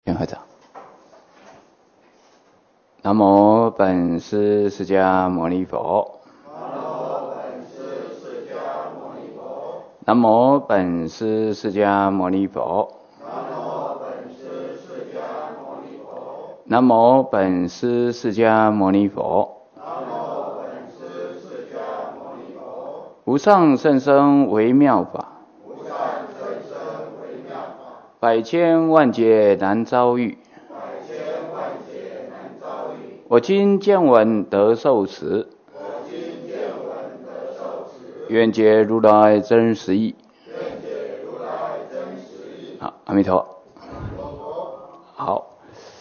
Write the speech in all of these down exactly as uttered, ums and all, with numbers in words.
先合掌。南无本师释迦牟尼佛。南无本师释迦牟尼佛。南无本师释迦牟尼佛。无上甚深微妙法，百千万劫难遭遇。我今见闻得受持，愿解如来真实义。好，阿弥陀佛。好，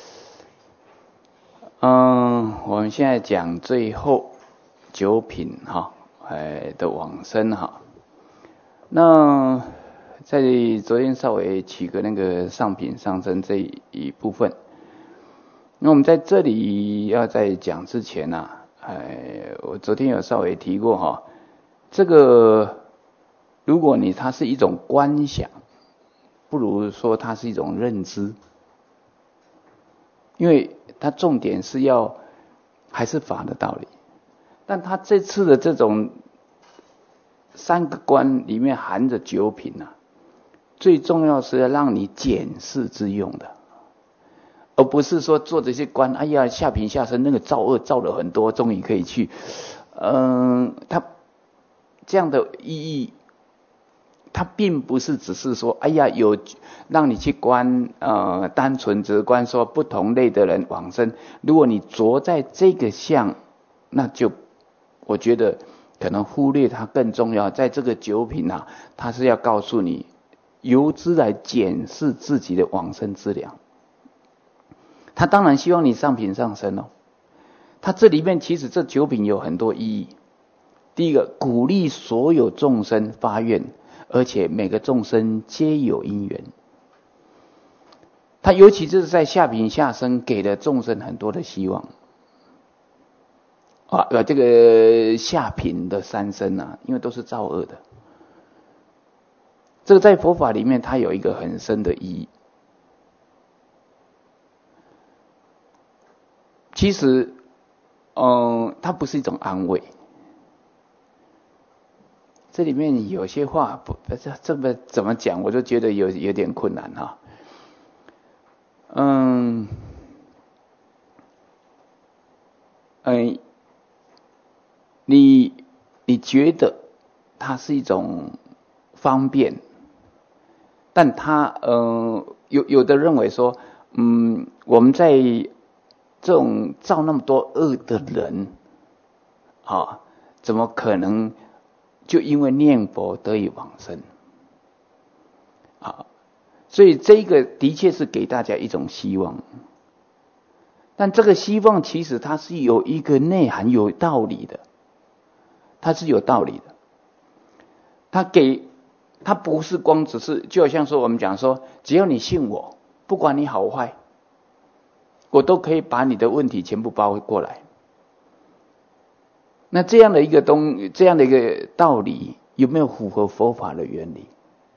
嗯，我们现在讲最后九品哈，哎的往生哈。那在昨天稍微起个那个上品上生这一部分。那我们在这里要在讲之前啊，哎，我昨天有稍微提过哈，这个如果你它是一种观想，不如说它是一种认知，因为它重点是要还是法的道理，但它这次的这种三个观里面含着九品啊，最重要是要让你检视之用的。而不是说做这些观，哎呀，下品下生那个造恶造了很多，终于可以去，嗯，他这样的意义，它并不是只是说，哎呀，有让你去观，呃，单纯只观说不同类的人往生。如果你着在这个相，那就我觉得可能忽略它更重要。在这个九品啊，它是要告诉你，由之来检视自己的往生之量。他当然希望你上品上升哦。他这里面其实这九品有很多意义。第一个，鼓励所有众生发愿，而且每个众生皆有因缘。他尤其就是在下品下生给了众生很多的希望。啊，这个下品的三生啊，因为都是造恶的。这个在佛法里面它有一个很深的意义。其实，嗯，它不是一种安慰。这里面有些话不，这这么怎么讲，我就觉得有有点困难哈。嗯，嗯，你你觉得它是一种方便，但它嗯，有有的认为说，嗯，我们在这种造那么多恶的人，啊，怎么可能就因为念佛得以往生？啊，所以这个的确是给大家一种希望，但这个希望其实它是有一个内涵、有道理的，它是有道理的。它给，它不是光只是，就好像说我们讲说，只要你信我，不管你好坏，我都可以把你的问题全部包过来。那这样的一个东，这样的一个道理，有没有符合佛法的原理？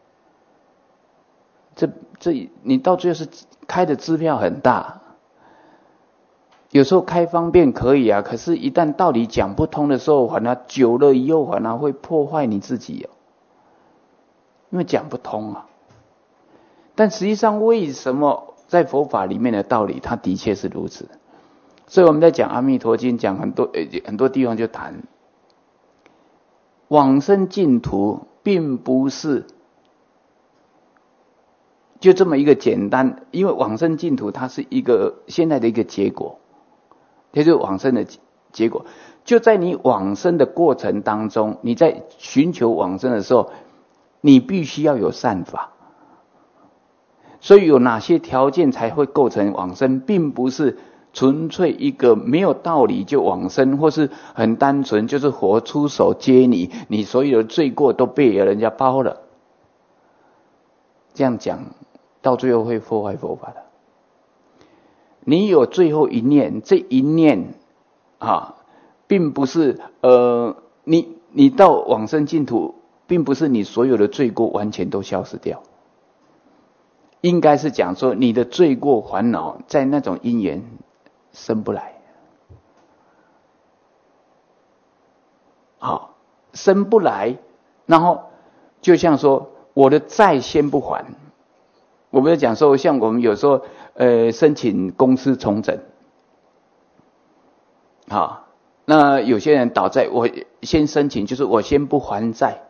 这这，你到最后是开的支票很大。有时候开方便可以啊，可是一旦道理讲不通的时候，反而久了以后，反而会破坏你自己哦，因为讲不通啊。但实际上，为什么在佛法里面的道理，它的确是如此。所以我们在讲《阿弥陀经》，讲很多很多地方就谈往生净土，并不是就这么一个简单，因为往生净土它是一个现在的一个结果，这就是往生的结果。就在你往生的过程当中，你在寻求往生的时候，你必须要有善法。所以有哪些条件才会构成往生，并不是纯粹一个没有道理就往生，或是很单纯就是佛出手接你，你所有的罪过都被人家包了。这样讲到最后会破坏佛法的。你有最后一念，这一念啊，并不是呃，你你到往生净土，并不是你所有的罪过完全都消失掉。 应该是讲说你的罪过烦恼在那种因缘生不来。好，生不来，然后就像说我的债先不还。我们讲说像我们有时候呃申请公司重整，好，那有些人倒债，我先申请，就是我先不还债，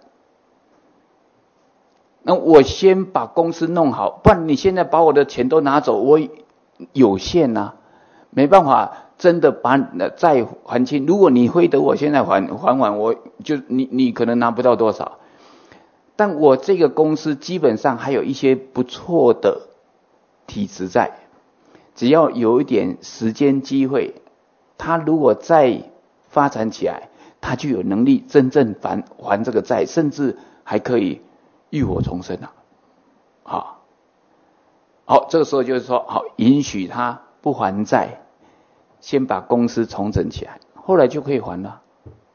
那我先把公司弄好，不然你现在把我的钱都拿走，我有限啊，没办法真的把债还清。如果你非得我现在还还完，我就你你可能拿不到多少，但我这个公司基本上还有一些不错的体质在，只要有一点时间机会，他如果再发展起来，他就有能力真正还还这个债，甚至还可以浴火重生啊！好，好，这个时候就是说，好，允许他不还债，先把公司重整起来，后来就可以还了。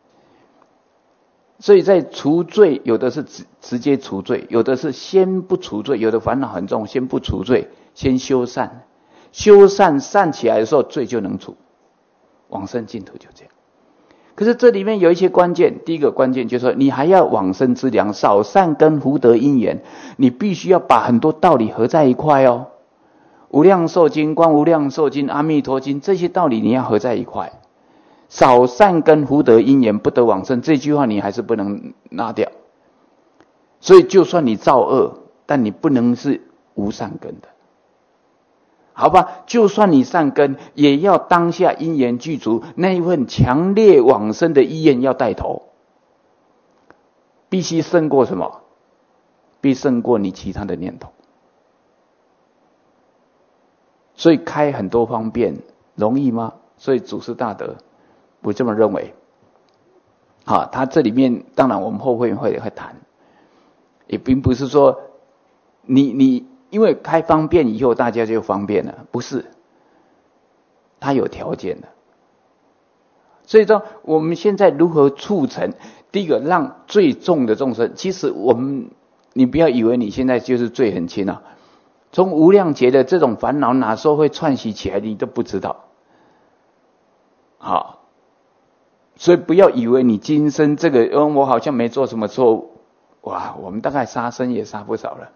所以在除罪，有的是直直接除罪，有的是先不除罪，有的烦恼很重，先不除罪，先修善，修善善起来的时候，罪就能除，往生净土就这样。可是这里面有一些关键，第一个关键就是说，你还要往生之良，少善根福德因缘，你必须要把很多道理合在一块哦。无量寿经、观无量寿经、阿弥陀经，这些道理你要合在一块。少善根福德因缘不得往生，这句话你还是不能拿掉。所以就算你造恶，但你不能是无善根的，好吧？就算你善根，也要当下因缘具足，那一份强烈往生的意愿要带头，必须胜过什么？必胜过你其他的念头。所以开很多方便容易吗？所以祖师大德不这么认为。好，他这里面当然我们后会会会谈，也并不是说你你因为开方便以后大家就方便了，不是，他有条件的。所以说我们现在如何促成？第一个，让最重的众生，其实我们你不要以为你现在就是罪很轻啊，从无量劫的这种烦恼哪时候会串习起来，你都不知道。好，所以不要以为你今生这个，嗯，我好像没做什么错误，哇，我们大概杀生也杀不少了。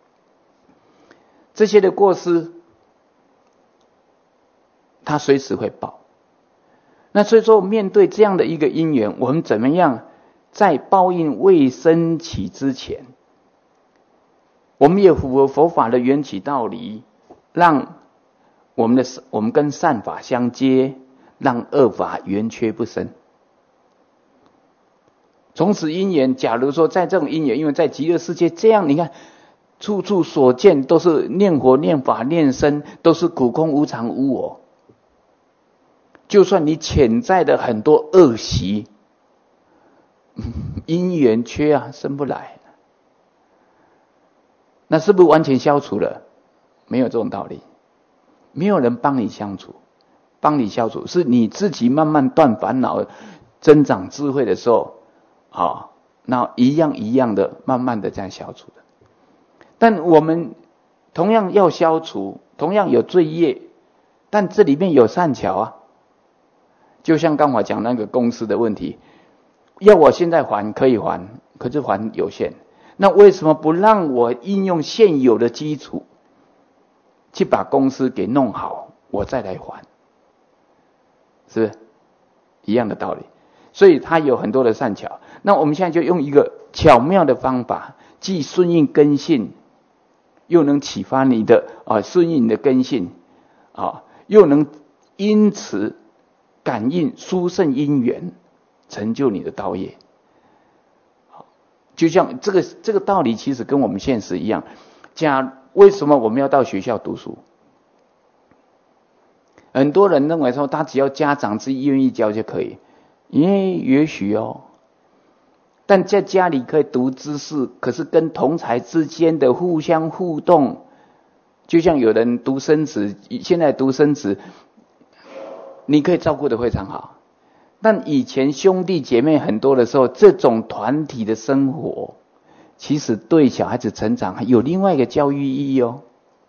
这些的过失，他随时会报。那所以说，面对这样的一个因缘，我们怎么样在报应未升起之前，我们也符合佛法的缘起道理，让我们的我们跟善法相接，让恶法圆缺不生。从此因缘，假如说在这种因缘，因为在极乐世界这样，你看处处所见都是念佛、念法、念僧，都是苦空无常无我。就算你潜在的很多恶习，因缘缺啊，生不来，那是不是完全消除了？没有这种道理，没有人帮你相处，帮你消除，是你自己慢慢断烦恼、增长智慧的时候，好，那一样一样的，慢慢的这样消除的。但我们同样要消除，同样有罪业，但这里面有善巧啊。就像刚才讲那个公司的问题，要我现在还可以还，可是还有限。那为什么不让我应用现有的基础，去把公司给弄好，我再来还？是不是一样的道理？所以它有很多的善巧。那我们现在就用一个巧妙的方法，既顺应根性，又能启发你的啊，顺应你的根性啊，又能因此感应殊胜因缘，成就你的道业。就像这个这个道理，其实跟我们现实一样。假为什么我们要到学校读书？很多人认为说，他只要家长自己愿意教就可以，因为也许哦，但在家里可以读知识，可是跟同侪之间的互相互动，就像有人读生子，现在读生子，你可以照顾得非常好，但以前兄弟姐妹很多的时候，这种团体的生活，其实对小孩子成长有另外一个教育意义哦。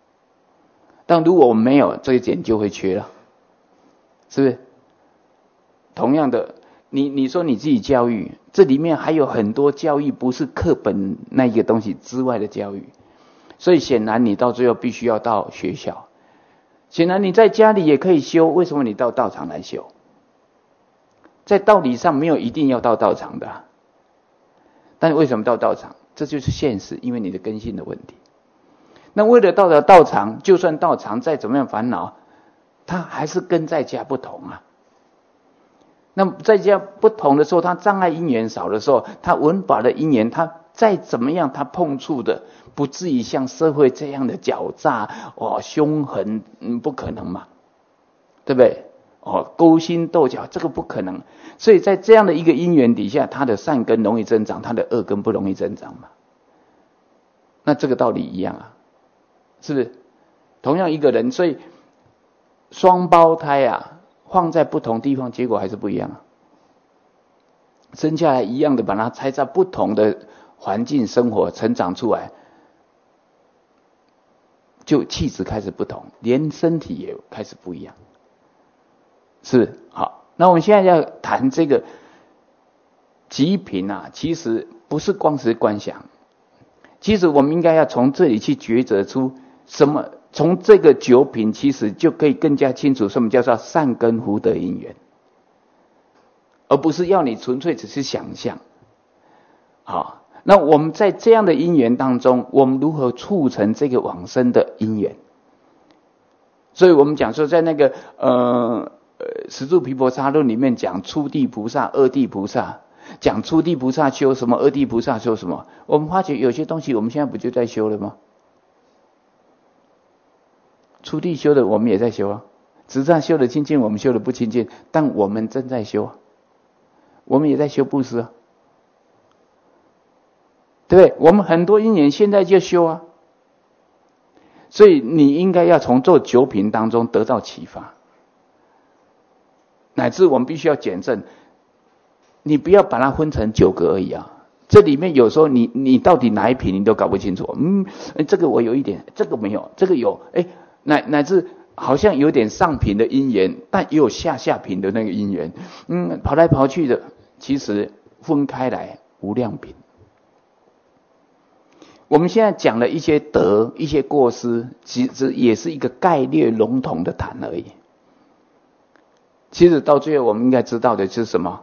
但如果我们没有，这一点就会缺了，是不是？同样的，你你说你自己教育，这里面还有很多教育不是课本那一个东西之外的教育，所以显然你到最后必须要到学校。显然你在家里也可以修，为什么你到道场来修？在道理上没有一定要到道场的，但为什么到道场？这就是现实，因为你的根性的问题。那为了到了道场，就算道场再怎么样烦恼，他还是跟在家不同啊。那么在家不同的时候，他障碍因缘少的时候，他闻法的因缘，他再怎么样，他碰触的不至于像社会这样的狡诈哦凶狠，嗯，不可能嘛，对不对？哦，勾心斗角，这个不可能。所以在这样的一个因缘底下，他的善根容易增长，他的恶根不容易增长嘛。那这个道理一样啊，是不是？同样一个人，所以双胞胎啊，放在不同地方，结果还是不一样啊。生下来一样的，把它拆在不同的环境生活成长出来，就气质开始不同，连身体也开始不一样。是，好，那我们现在要谈这个极品啊，其实不是光是观想，其实我们应该要从这里去抉择出什么，从这个九品其实就可以更加清楚什么叫做善根福德因缘，而不是要你纯粹只是想象。好，那我们在这样的因缘当中，我们如何促成这个往生的因缘？所以我们讲说，在那个呃呃十住毗婆沙论里面讲初地菩萨、二地菩萨，讲初地菩萨修什么，二地菩萨修什么。我们发觉有些东西我们现在不就在修了吗？初地修的我们也在修啊，直上修的清净，我们修的不清净，但我们正在修啊，我们也在修布施啊，对不对？我们很多因缘现在就修啊，所以你应该要从做九品当中得到启发，乃至我们必须要检证，你不要把它分成九个而已啊。这里面有时候你你到底哪一品你都搞不清楚，嗯，这个我有一点，这个没有，这个有，哎，乃乃至好像有点上品的因缘，但也有下下品的那个因缘，嗯，跑来跑去的，其实分开来无量品。我们现在讲了一些德，一些过失，其实也是一个概略笼统的谈而已。其实到最后我们应该知道的是什么？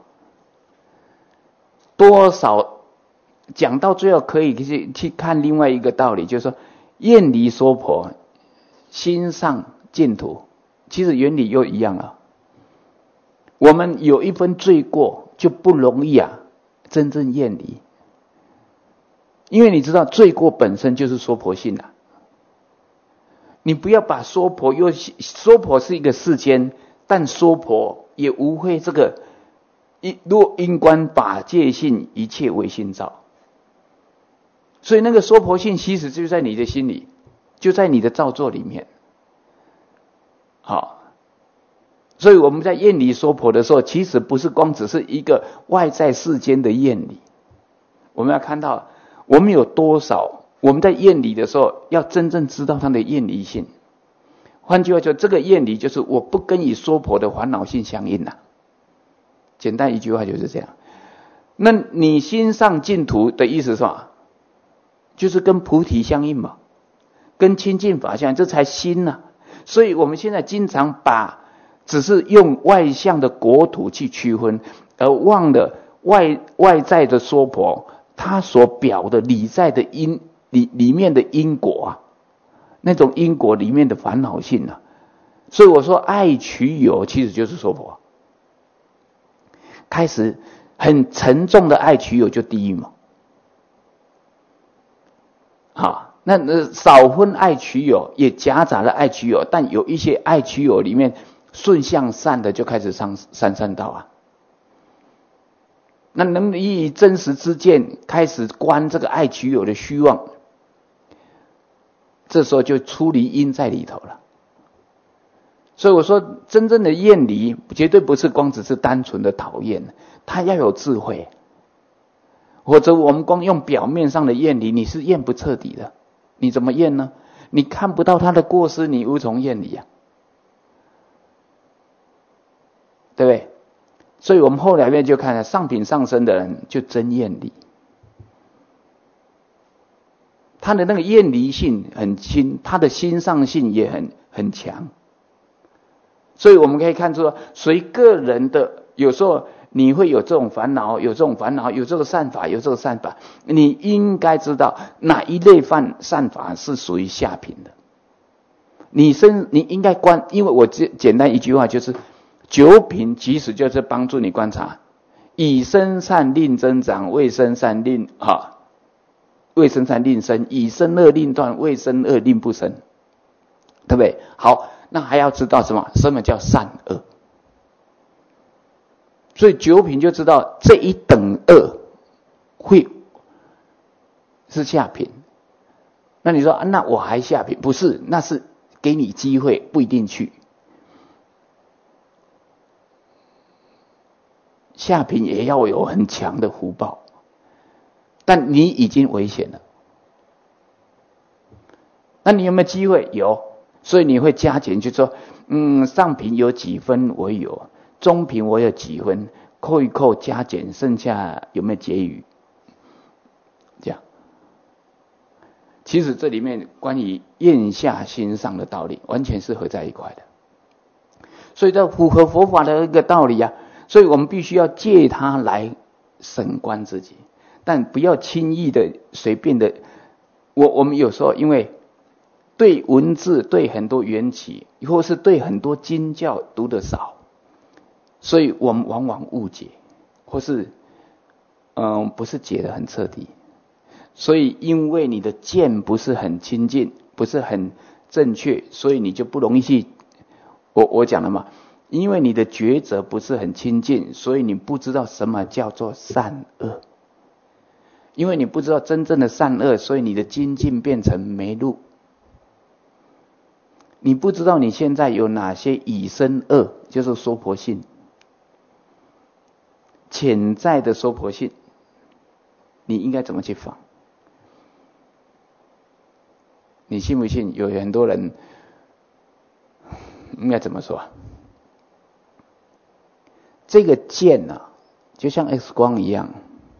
多少讲到最后可以去去看另外一个道理，就是说厌离娑婆，心上净土，其实原理又一样了。我们有一分罪过，就不容易啊真正厌离。因为你知道罪过本身就是娑婆性啊，你不要把娑婆又娑婆是一个世间，但娑婆也无非这个若因观法界性，一切唯心造。所以那个娑婆性其实就在你的心里，就在你的造作里面。好，所以我们在厌离娑婆的时候，其实不是光只是一个外在世间的厌离，我们要看到我们有多少，我们在厌离的时候要真正知道它的厌离性。换句话说，这个厌离就是我不跟与娑婆的烦恼性相应啊。简单一句话就是这样。那你心上净土的意思是什么？就是跟菩提相应嘛，跟清净法相应，这才心啊。所以我们现在经常把只是用外相的国土去区分，而忘了外外在的娑婆它所表的里在的因里里面的因果啊，那种因果里面的烦恼性啊。所以我说爱取有其实就是娑婆，开始很沉重的爱取有就地狱嘛。好，那呃少分爱取有，也夹杂了爱取有，但有一些爱取有里面顺向善的就开始上上善道啊。那能以真实之见开始观这个爱取有的虚妄，这时候就出离因在里头了。所以我说真正的厌离绝对不是光只是单纯的讨厌，它要有智慧，或者我们光用表面上的厌离，你是厌不彻底的。你怎么厌呢？ 你看不到他的过失，你无从验理啊，对不对？所以我们后来面就看了上品上升的人就真验理，他的那个验离性很轻，他的心上性也很很强。所以我们可以看出，随个人的有时候你会有这种烦恼，有这种烦恼，有这个善法，有这个善法，你应该知道哪一类犯善法是属于下品的。你身你应该观，因为我简简单一句话就是，九品其实就是帮助你观察，以身善令增长，未身善令哈，未身善令生，以身恶令断，未身恶令不生，对不对？好。那还要知道什么？什么叫善恶？所以九品就知道这一等恶会是下品。那你说、啊、那我还下品？不是，那是给你机会，不一定去。下品也要有很强的福报，但你已经危险了。那你有没有机会？有。所以你会加减，就说，嗯，上品有几分我有，中品我有几分，扣一扣加减，剩下有没有结余？这样，其实这里面关于咽下心上的道理，完全是合在一块的。所以这符合佛法的一个道理啊。所以我们必须要借它来审观自己，但不要轻易的、随便的。我我们有时候因为对文字、对很多缘起，或是对很多经教读得少，所以我们往往误解，或是嗯不是解得很彻底。所以因为你的见不是很清净，不是很正确，所以你就不容易去。我我讲了嘛，因为你的抉择不是很清净，所以你不知道什么叫做善恶。因为你不知道真正的善恶，所以你的精进变成迷路。你不知道你现在有哪些已生恶，就是娑婆性，潜在的娑婆性，你应该怎么去防？你信不信？有很多人应该怎么说？这个见啊，就像 X 光一样，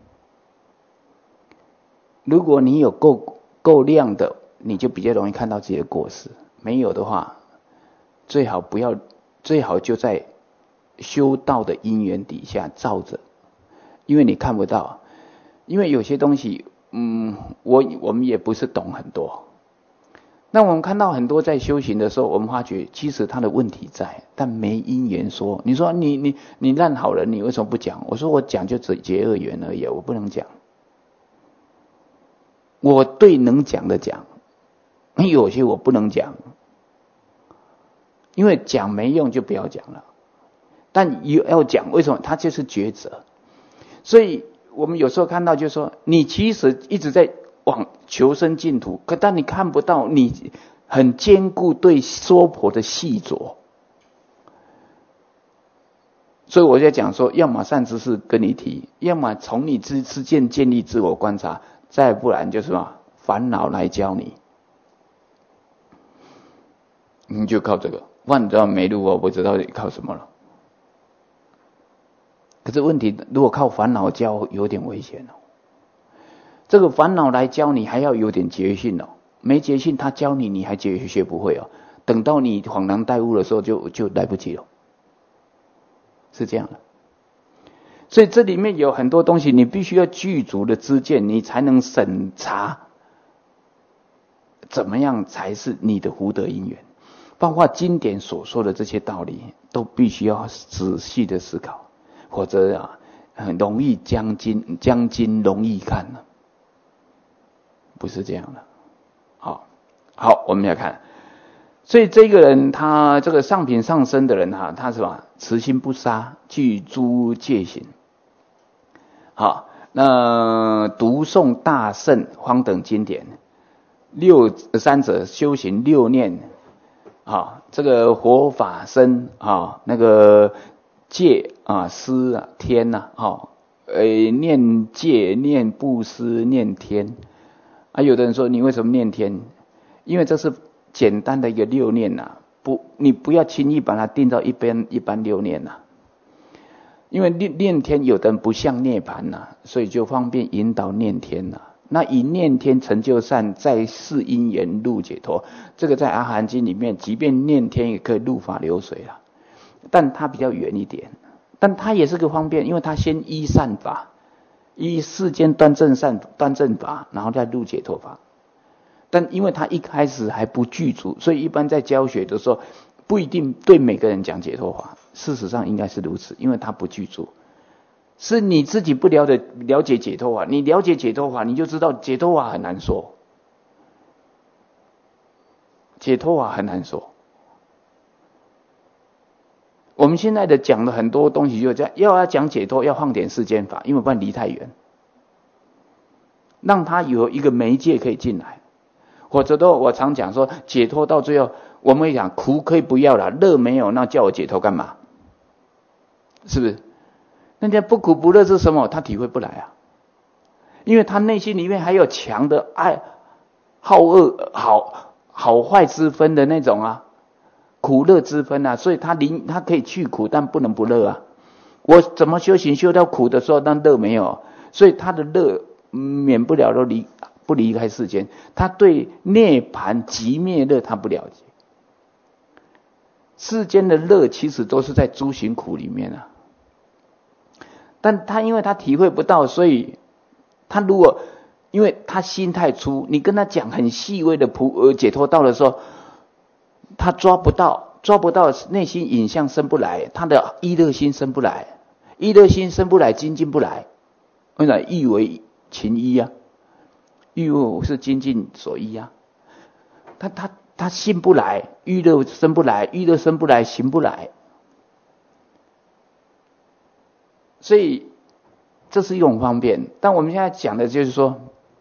如果你有够够亮的，你就比较容易看到自己的过失。没有的话，最好不要，最好就在修道的因缘底下照着，因为你看不到。因为有些东西，嗯，我我们也不是懂很多。那我们看到很多在修行的时候，我们发觉其实他的问题在，但没因缘说。你说你你你烂好人，你为什么不讲？我说我讲就只结恶缘而已，我不能讲。我对能讲的讲，有些我不能讲。因为讲没用就不要讲了，但要讲，为什么？它就是抉择。所以我们有时候看到就是说，你其实一直在往求生净土，可但你看不到你很坚固对娑婆的细着。所以我在讲说，要么善知识跟你提，要么从你之之间建立自我观察，再不然就是什么烦恼来教你，你就靠这个。万道没路，我不知道你靠什么了。可是问题，如果靠烦恼教，有点危险哦。这个烦恼来教你，还要有点觉性哦。没觉性，他教你，你还觉学不会哦。等到你恍然大悟的时候就，就就来不及了。是这样的。所以这里面有很多东西，你必须要具足的知见，你才能审查，怎么样才是你的福德因缘。包括经典所说的这些道理，都必须要仔细的思考，否则啊，很容易将经将经容易看了，不是这样的。好，好，我们来看，所以这个人他这个上品上升的人哈、啊，他是吧，慈心不杀，具诸戒行。好，那读诵大圣方等经典，六三者修行六念。啊，这个佛法僧啊，那个戒啊、施啊、天呐、啊，哈，呃，念戒、念布施、念天。啊，有的人说你为什么念天？ 因为这是简单的一个六念呐、啊，不，你不要轻易把它定到一般一般六念呐、啊。因为念念天有的人不像涅槃呐，所以就方便引导念天呐、啊。那以念天成就善，在世因缘入解脱，这个在阿含经里面，即便念天也可以入法流水啦，但它比较远一点，但它也是个方便，因为它先依善法，依世间端正善端正法，然后再入解脱法。但因为它一开始还不具足，所以一般在教学的时候，不一定对每个人讲解脱法。事实上应该是如此，因为它不具足。是你自己不了解了解解脱法，你了解解脱法，你就知道解脱法很难说，解脱法很难说。我们现在的讲的很多东西就这样，要要讲解脱，要放点世间法，因为不然离太远，让它有一个媒介可以进来。或者都我常讲说，解脱到最后，我们会讲苦可以不要了，乐没有，那叫我解脱干嘛？是不是？人家不苦不乐是什么？他体会不来啊，因为他内心里面还有强的爱、好恶、好好坏之分的那种啊，苦乐之分啊，所以他离他可以去苦，但不能不乐啊。我怎么修行修到苦的时候，但乐没有，所以他的乐免不了都离不离开世间，他对涅槃寂灭乐他不了解。世间的乐其实都是在诸行苦里面啊。但他因为他体会不到，所以他如果因为他心太粗，你跟他讲很细微的普呃解脱道的时候，他抓不到，抓不到，内心影像生不来，他的依乐心生不来，依乐心生不来，精进不来。为什么？欲为情依啊，欲是精进所依啊。他他他心不来，欲乐生不来，欲乐生不来，行不来。所以这是一种方便，但我们现在讲的就是说，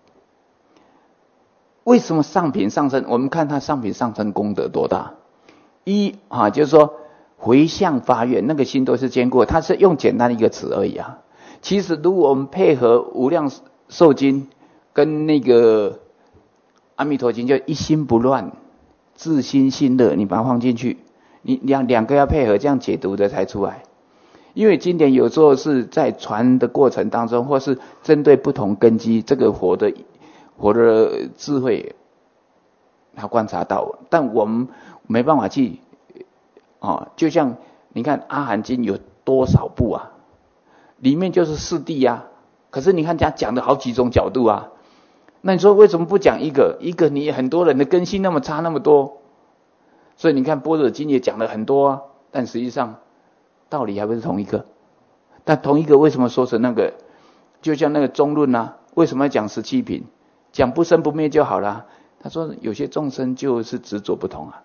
为什么上品上升？我们看他上品上升功德多大？一啊，就是说回向发愿，那个心都是坚固，他是用简单的一个词而已啊。其实如果我们配合无量寿经跟那个阿弥陀经，就一心不乱，自心信乐，你把它放进去，你两两个要配合，这样解读的才出来。因为经典有时候是在传的过程当中，或是针对不同根基，这个佛的佛的智慧，他观察到，但我们没办法去哦。就像你看阿含经有多少部啊，里面就是四谛啊，可是你看他讲的好几种角度啊，那你说为什么不讲一个？一个你很多人的根性那么差那么多，所以你看般若经也讲了很多啊，但实际上道理还不是同一个，但同一个为什么说成那个？就像那个中论啊，为什么要讲十七品？讲不生不灭就好了。他说有些众生就是执着不同啊，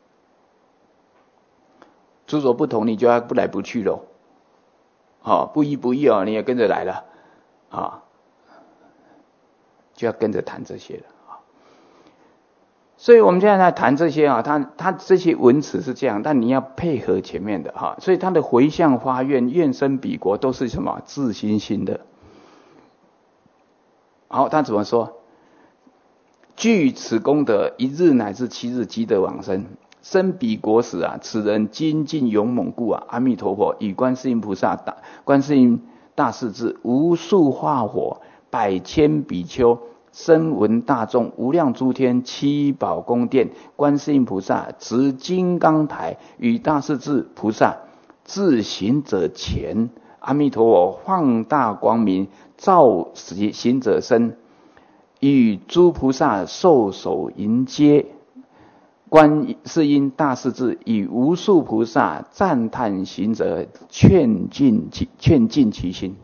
执着不同，你就要不来不去咯。好、哦，不依不依哦，你也跟着来了啊、哦，就要跟着谈这些了。所以我们现在在谈这些啊，他他这些文词是这样，但你要配合前面的哈。所以他的回向发愿、愿生彼国都是什么？自心心的。好，他怎么说？具此功德，一日乃至七日即得往生。生彼国时啊，此人精进勇猛故啊，阿弥陀佛与观世音菩萨大观世音大势至，无数化火，百千比丘。声闻大众，无量诸天，七宝宫殿，观世音菩萨执金刚台，与大势至菩萨自行者前，阿弥陀佛放大光明，照行者身，与诸菩萨受手迎接。观世音大势至与无数菩萨赞叹行者，劝进其劝进其心。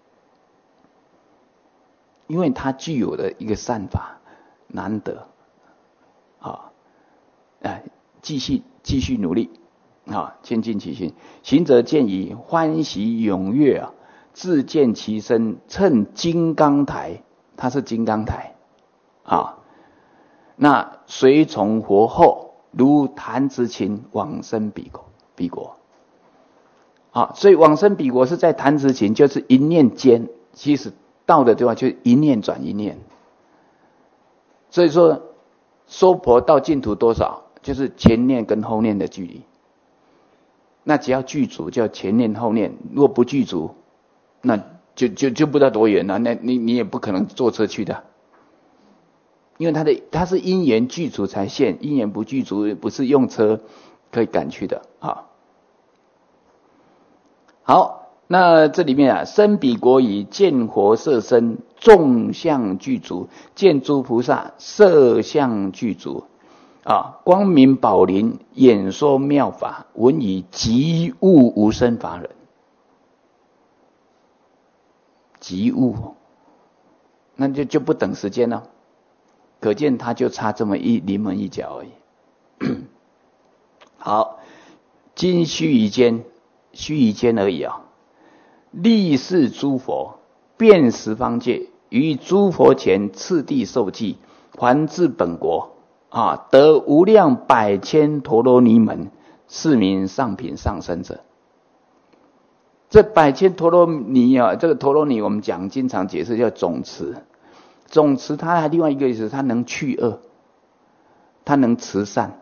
因为他具有的一个善法难得啊，啊，继续继续努力啊，谦尽其心。行者见已欢喜踊跃啊，自见其身，乘金刚台，他是金刚台啊。那随从佛后，如弹指琴往生彼国彼国。啊，所以往生彼国是在弹指琴，就是一念间，其实到的地方就是一念转一念。所以说娑婆到净土多少？就是前念跟后念的距离。那只要具足叫前念后念，如果不具足，那就就就不知道多远了。那你你也不可能坐车去的，因为它的它是因缘具足才现，因缘不具足不是用车可以赶去的啊。好，那这里面啊，身彼国矣，见佛色身，众相具足，见诸菩萨色相具足。啊，光明宝林，演说妙法，闻以即悟无生法忍。即悟，那就就不等时间了，可见他就差这么一临门一脚而已。好，今须臾间，须臾间而已啊。历世诸佛，遍十方界，于诸佛前次第受记，还至本国。啊，得无量百千陀罗尼门，是名上品上生者。这百千陀罗尼啊，这个陀罗尼我们讲经常解释叫总持，总持它还另外一个意思，它能去恶，它能慈善，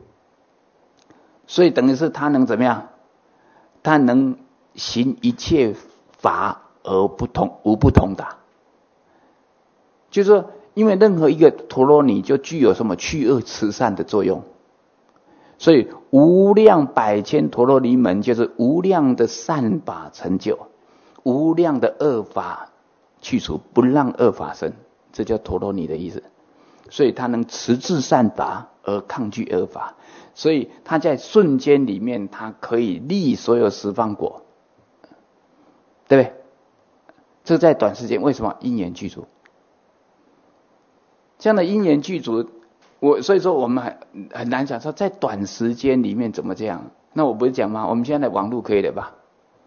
所以等于是它能怎么样？它能行一切法而不同无不同达，就是说。因为任何一个陀罗尼就具有什么去恶慈善的作用，所以无量百千陀罗尼门就是无量的善法成就，无量的恶法去除，不让恶法生，这叫陀罗尼的意思。所以它能持制善法而抗拒恶法，所以它在瞬间里面，它可以利所有十方果，对不对？这在短时间为什么因缘具足？这样的因缘具足，我所以说我们很很难想说在短时间里面怎么这样。那我不是讲吗？我们现在的网络可以了吧？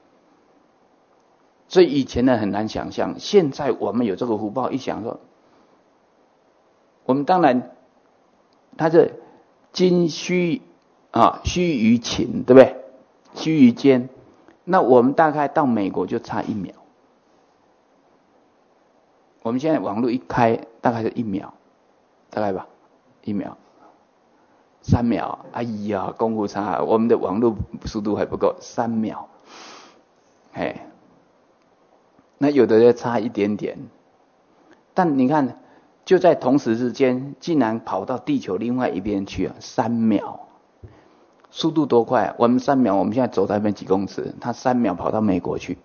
所以以前呢很难想象，现在我们有这个福报，一想说，我们当然，它是今须啊须臾顷，对不对？须臾间，那我们大概到美国就差一秒。我们现在网络一开，大概是一秒。大概吧，一秒、三秒，哎呀，功夫差，我们的网络速度还不够，三秒，哎，那有的人差一点点，但你看，就在同时之间，竟然跑到地球另外一边去啊，三秒，速度多快？我们三秒，我们现在走在那边几公尺，他三秒跑到美国去，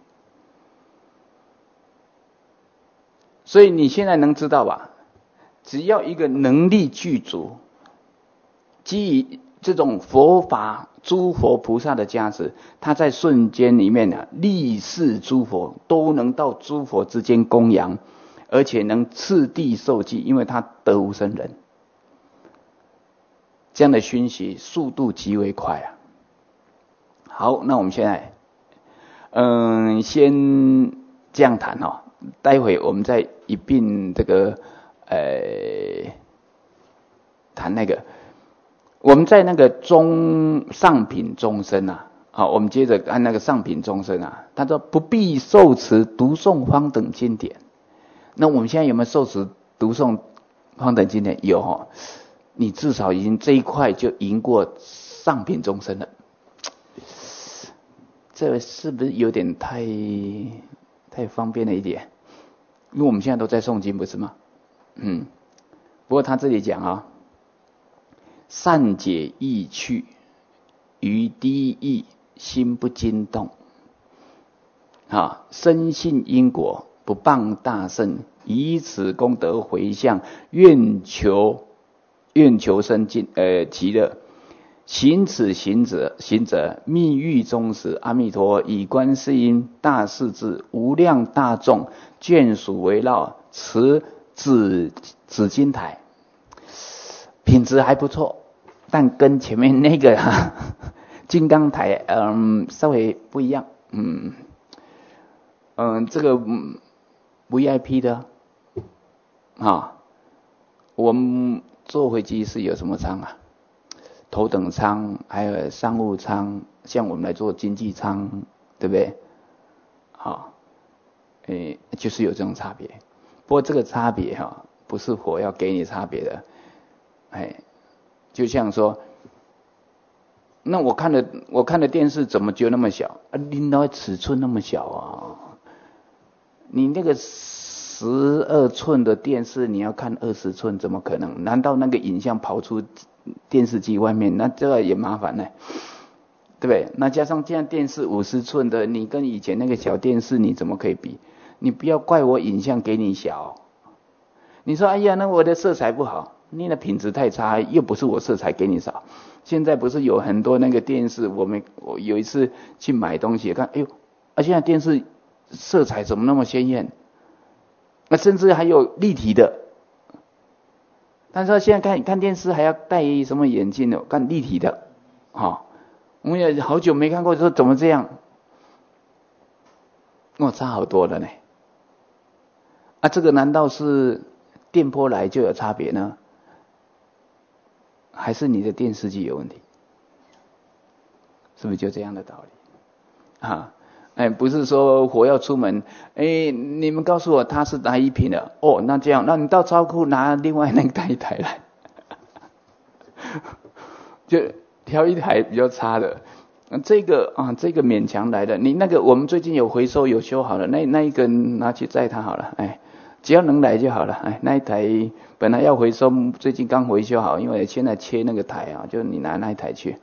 所以你现在能知道吧？只要一个能力具足，基于这种佛法诸佛菩萨的加持，他在瞬间里面呢，历世诸佛都能到诸佛之间供养，而且能次第受记，因为他得无生忍。这样的熏习速度极为快啊。好，那我们现在，嗯，先这样谈哦，待会我们再一并这个。呃，谈那个，我们在那个中上品众生啊，好，我们接着按那个上品众生啊，他说不必受持读诵方等经典。那我们现在有没有受持读诵方等经典？有哈，你至少已经这一块就赢过上品众生了。这是不是有点太太方便了一点？因为我们现在都在诵经，不是吗？嗯，不过他这里讲啊，善解意趣，于低意心不惊动，啊，深信因果，不谤大圣，以此功德回向，愿求愿求生尽呃极乐。行此行者行者，密狱中时，阿弥陀以观世音大势至无量大众眷属围绕，持紫紫金台，品质还不错，但跟前面那个哈金刚台嗯稍微不一样，嗯嗯这个、嗯、V I P 的啊，我们坐飞机是有什么舱啊？头等舱，还有商务舱，像我们来做经济舱，对不对？好，诶，就是有这种差别。不过这个差别哈、啊，不是佛要给你差别的， 哎，就像说，那我看的我看的电视怎么就那么小啊？拎到尺寸那么小啊？你那个十二寸的电视，你要看二十寸，怎么可能？难道那个影像跑出电视机外面？那这个也麻烦呢，对不对？那加上这样电视五十寸的，你跟以前那个小电视，你怎么可以比？你不要怪我影像给你小。你说哎呀，那我的色彩不好，你的品质太差，又不是我色彩给你少。现在不是有很多那个电视，我们我有一次去买东西看，哎呦，啊现在电视色彩怎么那么鲜艳？那甚至还有立体的。但是现在看看电视还要戴什么眼镜的？看立体的，哈、哦，我们也好久没看过，说怎么这样？哦，差好多了呢。啊，这个难道是电波来就有差别呢？还是你的电视机有问题？是不是就这样的道理？啊，哎，不是说我要出门，哎，你们告诉我它是哪一瓶的？哦，那这样，那你到仓库拿另外那个一台来，就挑一台比较差的。这个啊，这个勉强来的。你那个我们最近有回收有修好了，那那一个拿去载它好了，哎，只要能来就好了。哎，那一台本来要回收，最近刚回修好，因为现在切那个台啊，就你拿那一台去。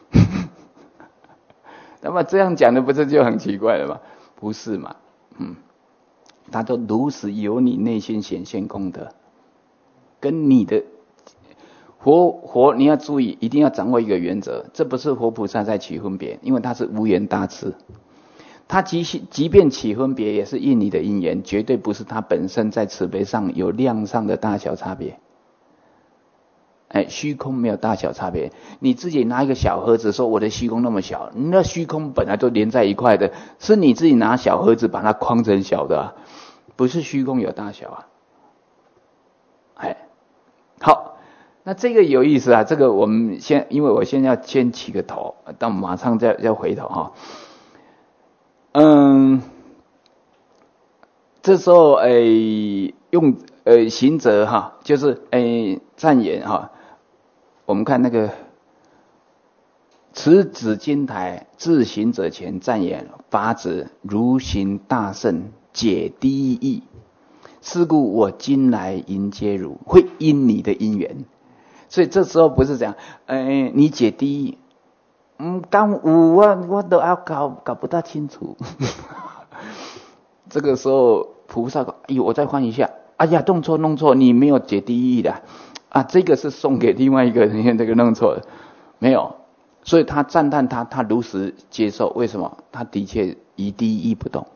那么这样讲的不是就很奇怪了吗？不是嘛？嗯，他都如实由你内心显现功德，跟你的活活你要注意，一定要掌握一个原则，这不是活菩萨在起分别，因为他是无缘大慈，他即即便起分别，也是应你的因缘，绝对不是他本身在慈悲上有量上的大小差别。哎，虚空没有大小差别。你自己拿一个小盒子说我的虚空那么小，那虚空本来都连在一块的，是你自己拿小盒子把它框成小的、啊，不是虚空有大小啊。哎，好，那这个有意思啊。这个我们先，因为我现在要先起个头，但马上再再回头哈。嗯，这时候哎用呃行者哈，就是哎赞言哈。我们看那个持紫金台至行者前赞言，法子如行大圣，解第一义。是故我今来迎接汝，会因你的因缘。所以这时候不是讲，哎，你解第一，嗯，刚有我我都要搞搞不大清楚。这个时候菩萨说，哎呦，我再换一下，哎呀，弄错弄错，你没有解第一义的。啊，这个是送给另外一个人，你看这个弄错了，没有，所以他赞叹他，他如实接受，为什么？他的确一第一不动，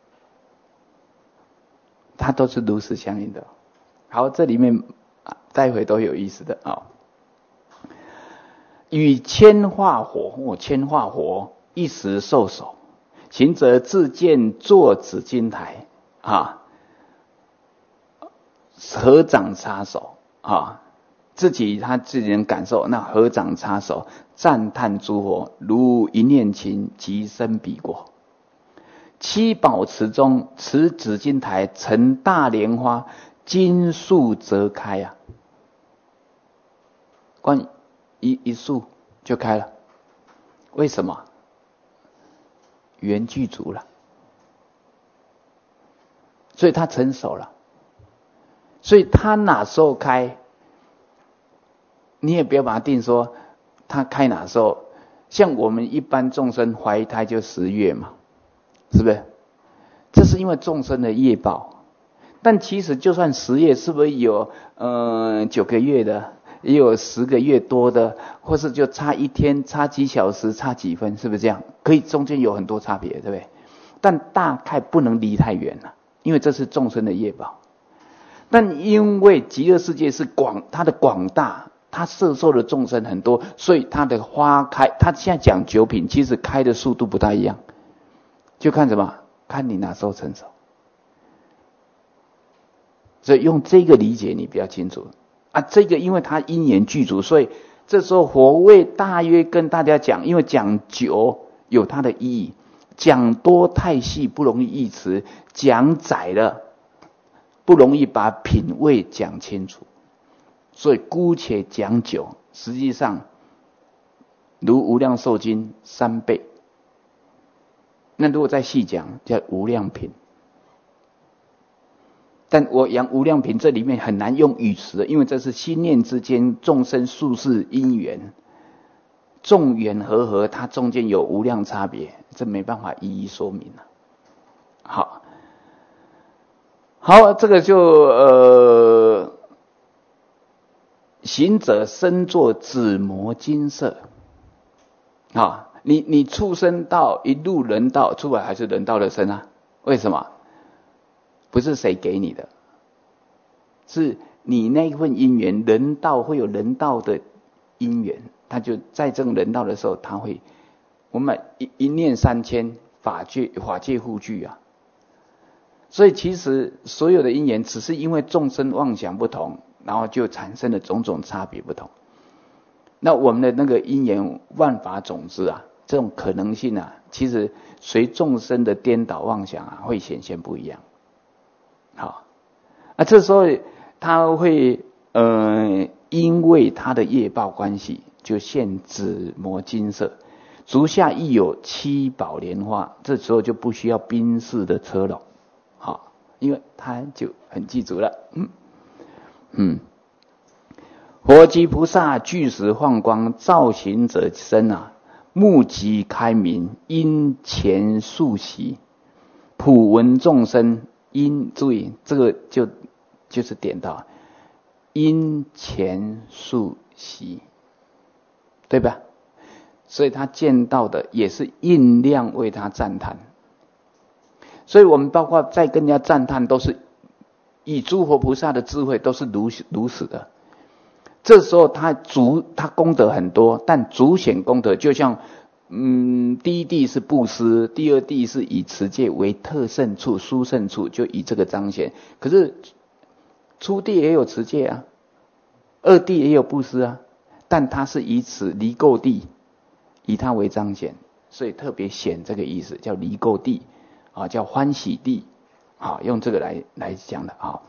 他都是如实相应的。好，这里面待会都有意思的啊。与铅化火，我铅化火一时受手，行者自见坐紫金台啊，合掌插手。啊，自己他自己能感受，那合掌插手，赞叹诸佛如一念情，即生彼国。七宝池中，持紫金台，成大莲花，金树则开啊！光一一树就开了，为什么？缘具足了，所以他成熟了。所以他哪时候开，你也不要把它定说他开哪时候。像我们一般众生怀胎就十月嘛，是不是？这是因为众生的业报。但其实就算十月，是不是有呃九个月的，也有十个月多的，或是就差一天、差几小时、差几分，是不是这样？可以中间有很多差别，对不对？但大概不能离太远了，因为这是众生的业报。但因为极乐世界是广，它的广大，它摄受的众生很多，所以它的花开，它现在讲九品，其实开的速度不大一样，就看什么？看你哪时候成熟。所以用这个理解你比较清楚啊。这个因为它因缘具足，所以这时候佛为大约跟大家讲，因为讲久有它的意义，讲多太细不容易译词，讲窄了不容易把品位讲清楚， 所以姑且讲九，实际上如无量寿经三倍。那如果再细讲，叫无量品。但我讲无量品，这里面很难用语词，因为这是心念之间众生宿世因缘，众缘和合，它中间有无量差别，这没办法一一说明了。好，好，这个就呃，行者身作紫磨金色。啊，你你出生到一入人道，出来还是人道的身啊？为什么？不是谁给你的，是你那一份因缘，人道会有人道的因缘，他就在这种人道的时候，他会，我们一一念三千，法界法界互具啊。所以其实所有的因缘，只是因为众生妄想不同，然后就产生了种种差别不同。那我们的那个因缘万法种子啊，这种可能性啊，其实随众生的颠倒妄想啊，会显现不一样。好，啊，这时候他会呃，因为他的业报关系，就现紫磨金色，足下亦有七宝莲花，这时候就不需要宾士的车了，好，因为他就很记住了，嗯嗯。佛及菩萨具时放光，造行者身啊，目极开明，因前数息，普闻众生。因注意这个就就是点到因前数息，对吧？所以他见到的也是印量为他赞叹。所以我们包括在跟人家赞叹，都是以诸佛菩萨的智慧，都是如如此的。这时候他足他功德很多，但足显功德就像。嗯，第一地是布施，第二地是以持戒为特胜处、殊胜处，就以这个彰显。可是初地也有持戒啊，二地也有布施啊，但它是以此离垢地，以它为彰显，所以特别显这个意思，叫离垢地啊，叫欢喜地啊，用这个来来讲的啊。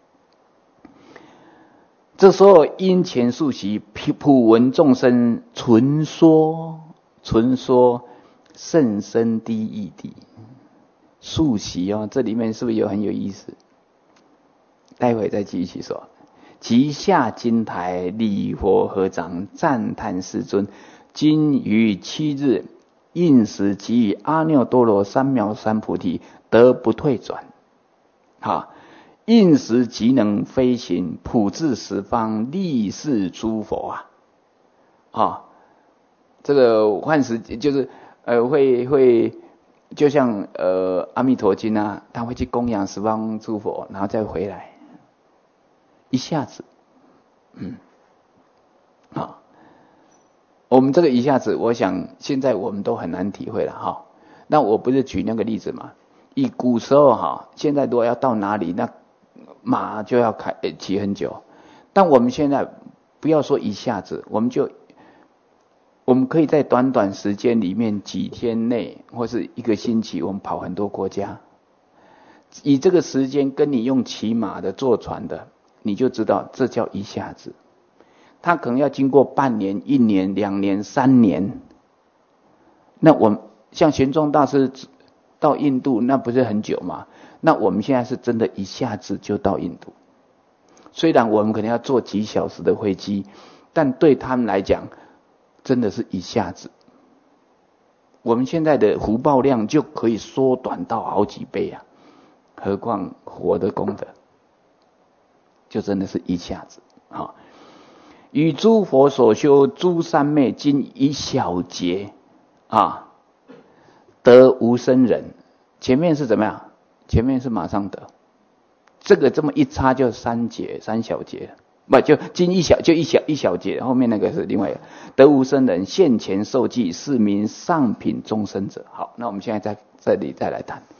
这时候因前数息，普闻众生纯说。纯说甚深低义谛，数息哦，这里面是不是有很有意思？待会再继续说。即下金台礼佛合掌，赞叹世尊。今于七日应时即以阿耨多罗三藐三菩提得不退转。好，应时即能飞行，普至十方，利世诸佛啊！啊。这个幻时就是呃会会就像呃阿弥陀经啊，他会去供养十方诸佛，然后再回来，一下子，嗯，好，我们这个一下子，我想现在我们都很难体会了哈。那我不是举那个例子嘛？以古时候哈，现在如果要到哪里，那马就要开骑很久，但我们现在不要说一下子，我们就。我们可以在短短时间里面，几天内或是一个星期，我们跑很多国家。以这个时间跟你用骑马的、坐船的，你就知道这叫一下子。他可能要经过半年、一年、两年、三年。那我们像玄奘大师到印度，那不是很久吗？那我们现在是真的一下子就到印度。虽然我们可能要坐几小时的飞机，但对他们来讲，真的是一下子，我们现在的福报量就可以缩短到好几倍啊！何况佛的功德，就真的是一下子啊！与诸佛所修诸三昧，经一小节啊，得无生忍。前面是怎么样？前面是马上得，这个这么一插就三节三小节了。不就经一小就一小一小节，后面那个是另外一个得无生忍现前受记，是名上品众生者。好，那我们现在在这里再来谈。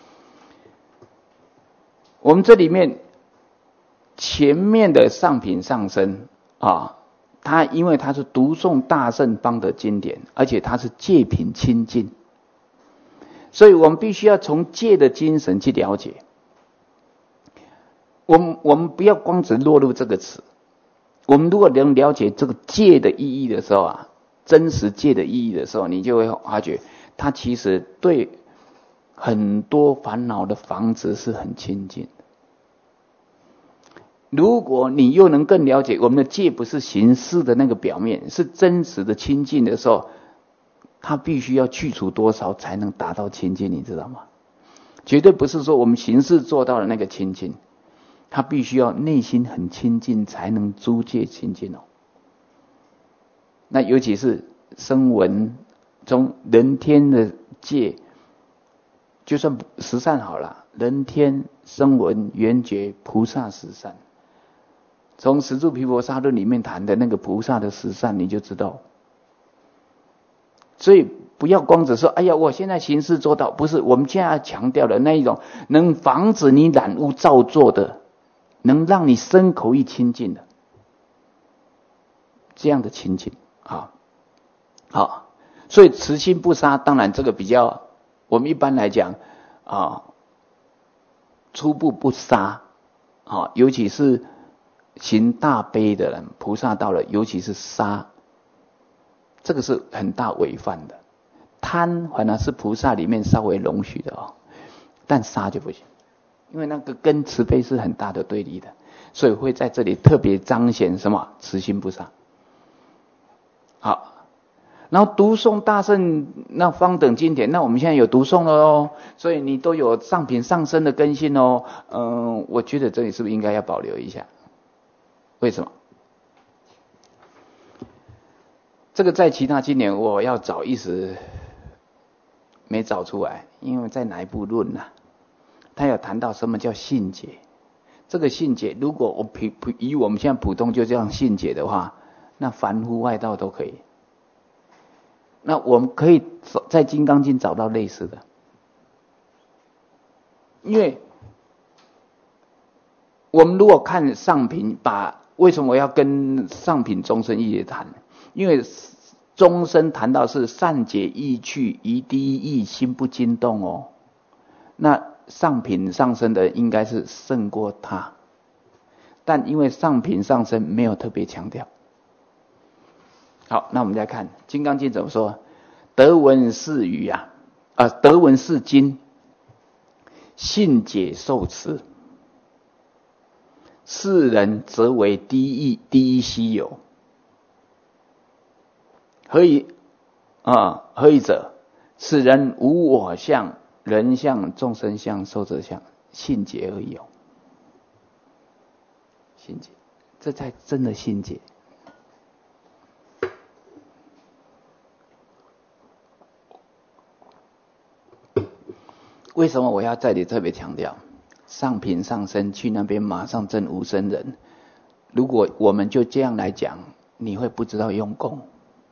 我们这里面前面的上品上生啊，它因为它是读诵大圣方的经典，而且它是戒品清净，所以我们必须要从戒的精神去了解。我们我们不要光只落入这个词， 我们如果能了解这个戒的意义的时候啊，真实戒的意义的时候，你就会发觉，它其实对很多烦恼的防止是很亲近的。如果你又能更了解我们的戒不是形式的那个表面，是真实的亲近的时候，它必须要去除多少才能达到亲近，你知道吗？绝对不是说我们形式做到了那个亲近，它必须要内心很亲近才能诸戒亲近哦。那尤其是声闻中人天的戒，就算十善好了，人天声闻缘觉菩萨十善，从十住毗婆沙论里面谈的那个菩萨的十善，你就知道。所以不要光只说哎呀我现在行事做到，不是，我们现在要强调的那一种能防止你染污造作的，能让你身口意清净的这样的清净啊。好，所以慈心不杀，当然这个比较我们一般来讲啊，初步不杀啊，尤其是行大悲的人，菩萨道了，尤其是杀，这个是很大违犯的。贪反而是菩萨里面稍微容许的哦，但杀就不行，因为那个跟慈悲是很大的对立的，所以会在这里特别彰显什么慈心不杀。好，然后读诵大乘那方等经典，那我们现在有读诵了哦，所以你都有上品上身的根性哦。嗯，我觉得这里是不是应该要保留一下？为什么？这个在其他经典我要找一时没找出来，因为在哪一部论啊，他有谈到什么叫信解。这个信解，如果我以我们现在普通就这样信解的话，那凡夫外道都可以。那我们可以在《金刚经》找到类似的，因为我们如果看上品，把为什么我要跟上品中生一起谈？因为中生谈到是善解意趣，疑第一义，心不惊动哦。那上品上生的应该是胜过他，但因为上品上生没有特别强调。好，那我们再看《金刚经》怎么说？得闻是语啊，啊，得闻是经，信解受持，世人则为第一第一稀有。何以啊？何以者？此人无我相、人相、众生相、寿者相，信解而已哦。信解，这才真的信解。为什么我要在这里特别强调？上品上生去那边马上证无生人。如果我们就这样来讲，你会不知道用功，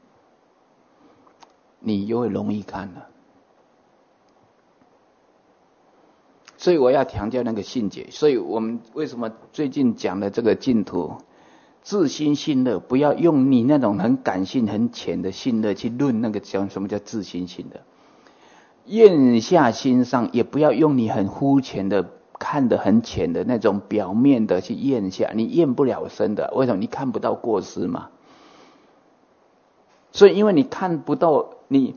你又会容易看了。所以我要强调那个信解。所以我们为什么最近讲的这个净土，自心信乐，不要用你那种很感性很浅的信乐去论那个讲什么叫自心信乐。咽下心上，也不要用你很肤浅的看得很浅的那种表面的去咽下，你咽不了深的。为什么？你看不到过失嘛。所以因为你看不到，你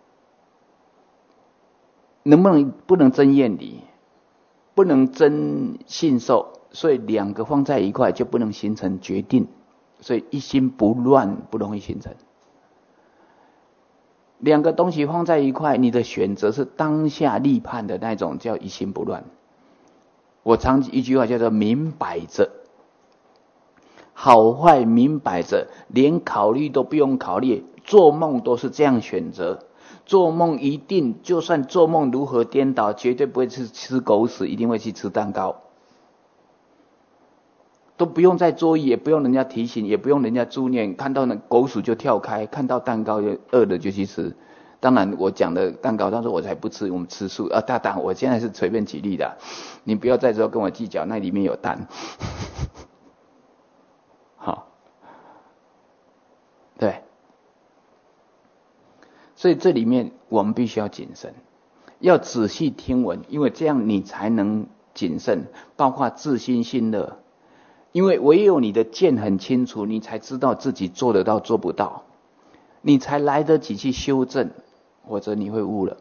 能不能不能真厌离，不能真信受，所以两个放在一块就不能形成决定，所以一心不乱不容易形成。两个东西放在一块，你的选择是当下立判的那种，叫一心不乱。我常一句话叫做明摆着，好坏明摆着，连考虑都不用考虑，做梦都是这样选择。做梦一定，就算做梦如何颠倒，绝对不会去吃狗屎，一定会去吃蛋糕。都不用再作意，也不用人家提醒，也不用人家助念，看到那狗屎就跳开，看到蛋糕就饿了就去吃。当然我讲的蛋糕，他说我才不吃，我们吃素啊。大胆，我现在是随便举例的，你不要再说跟我计较，那里面有蛋。好，对，所以这里面我们必须要谨慎，要仔细听闻，因为这样你才能谨慎，包括自心信乐。 因为唯有你的见很清楚，你才知道自己做得到做不到，你才来得及去修正，或者你会悟了。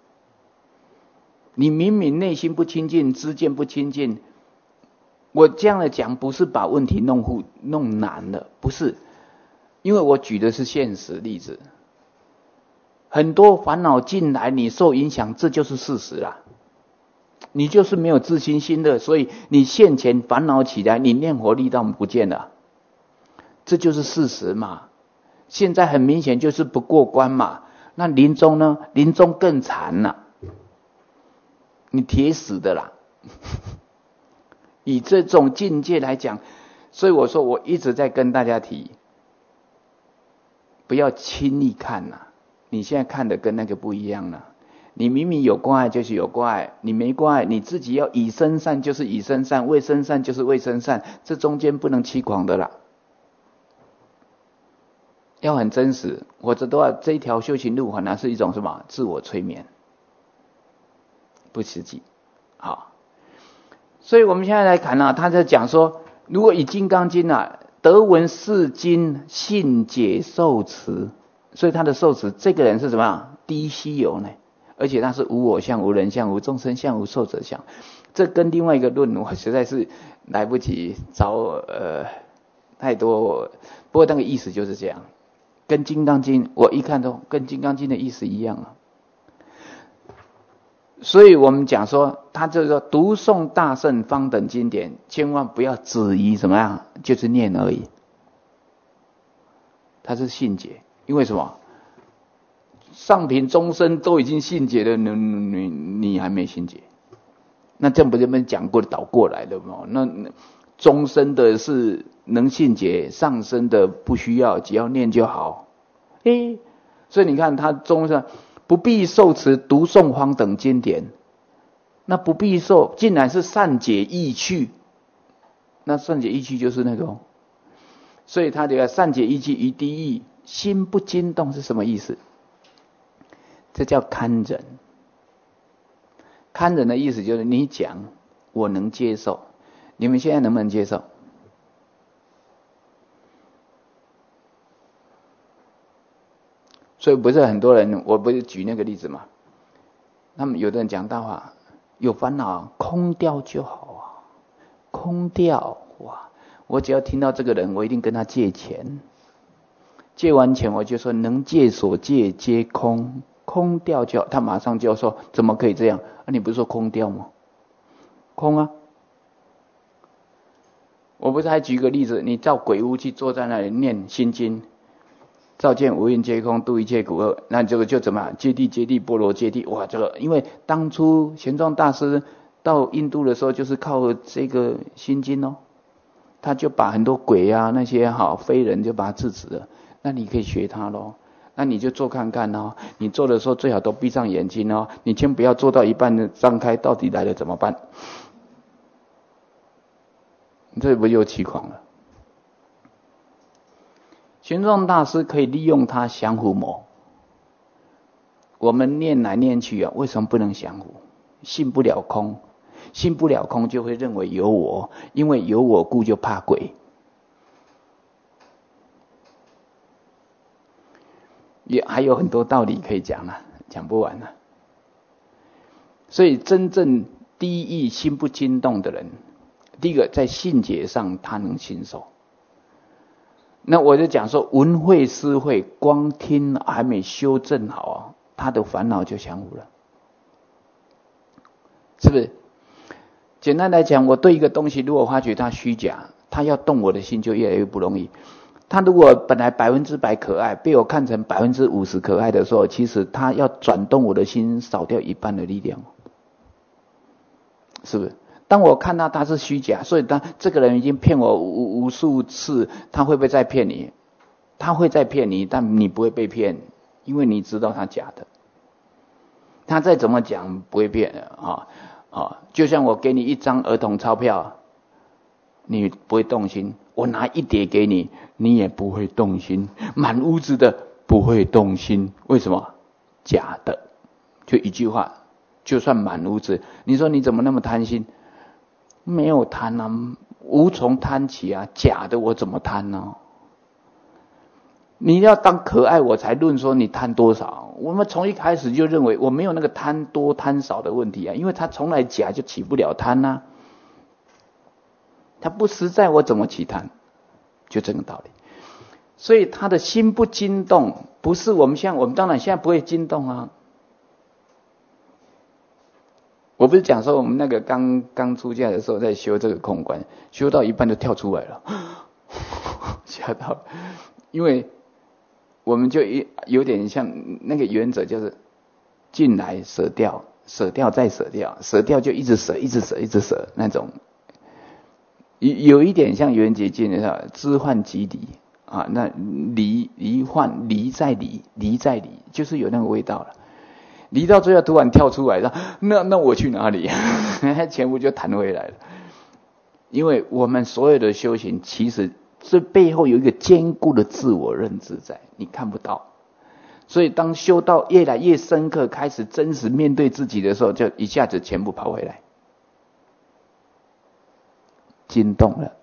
你明明内心不清净，知见不清净，我这样的讲不是把问题弄糊弄难了，不是，因为我举的是现实例子。很多烦恼进来，你受影响，这就是事实啦。你就是没有自心心的，所以你现前烦恼起来，你念佛力道不见了，这就是事实嘛。现在很明显就是不过关嘛。那临终呢？临终更惨了，你铁死的啦。以这种境界来讲，所以我说我一直在跟大家提，不要轻易看啦。你现在看的跟那个不一样了。你明明有关爱就是有关爱，你没关爱，你自己要以身善就是以身善，为身善就是为身善，这中间不能欺狂的啦。要很真实，或者都要这一条修行路反而是一种什么自我催眠，不实际。好，所以我们现在来看啊，他在讲说，如果以金刚经啊，得闻是经，信解受持，所以他的受持，这个人是什么样？第一稀有呢？而且它是无我相、无人相、无众生相、无寿者相，这跟另外一个论我实在是来不及找呃太多，不过那个意思就是这样，跟金刚经我一看都跟金刚经的意思一样啊。所以我们讲说，他就是说读诵大圣方等经典，千万不要质疑怎么样，就是念而已。它是信解，因为什么？上品中生都已经信解了，你你你还没信解，那这样不就被讲过倒过来了吗？那中生的是能信解，上生的不需要，只要念就好。诶，所以你看他中生不必受持读诵方等经典，那不必受竟然是善解意趣，那善解意趣就是那个、哦，所以他这个善解意趣于第一，心不惊动是什么意思？这叫堪忍。堪忍的意思就是你讲我能接受，你们现在能不能接受？所以不是很多人，我不是举那个例子嘛，他们有的人讲大话，有烦恼空掉就好啊，空掉哇！我只要听到这个人，我一定跟他借钱，借完钱我就说能借所借皆空。空掉就好，他马上就说怎么可以这样？啊，你不是说空掉吗？空啊！我不是还举个例子，你到鬼屋去坐在那里念心经，照见五蕴皆空，度一切苦厄，那这个就怎么样？揭谛揭谛波罗揭谛，哇，这个因为当初玄奘大师到印度的时候，就是靠这个心经哦，他就把很多鬼啊那些好非人就把他制止了。那你可以学他咯。那你就做看看哦，你做的时候最好都闭上眼睛哦，你先不要做到一半张开，到底来了怎么办？这不就欺狂了？玄奘大师可以利用他降伏魔，我们念来念去啊，为什么不能降伏？信不了空，信不了空就会认为有我，因为有我故就怕鬼。也还有很多道理可以讲啊，讲不完啊。所以真正第一义心不惊动的人，第一个在信解上他能信受。那我就讲说闻慧思慧，光听还没修正好啊，他的烦恼就降伏了，是不是？简单来讲，我对一个东西如果发觉它虚假，他要动我的心就越来越不容易。他如果本来百分之百可爱，被我看成百分之五十可爱的时候，其实他要转动我的心，少掉一半的力量，是不是？当我看到他是虚假，所以当这个人已经骗我无无数次，他会不会再骗你？他会再骗你，但你不会被骗，因为你知道他假的。他再怎么讲不会骗的啊啊！就像我给你一张儿童钞票，你不会动心。我拿一叠给你，你也不会动心，满屋子的不会动心，为什么？假的。就一句话，就算满屋子，你说你怎么那么贪心？没有贪啊， 无从贪起啊，假的我怎么贪呢？你要当可爱我才论说你贪多少。我们从一开始就认为我没有那个贪多贪少的问题啊，因为他从来假就起不了贪啊，他不实在我怎么起贪，就这个道理。所以他的心不惊动，不是我们现在，我们当然现在不会惊动啊。我不是讲说我们那个刚刚出家的时候在修这个空观，修到一半就跳出来了，吓到了，因为我们就有点像那个原则，就是进来舍掉，舍掉再舍掉，舍掉就一直舍，一直舍，一直舍那种，有一点像圆觉经的知幻即离啊，那离离幻离再离，离再离，就是有那个味道了。离到最后突然跳出来了，那那我去哪里？全部就弹回来了。因为我们所有的修行，其实这背后有一个坚固的自我认知在，你看不到。所以当修到越来越深刻，开始真实面对自己的时候，就一下子全部跑回来，惊动了。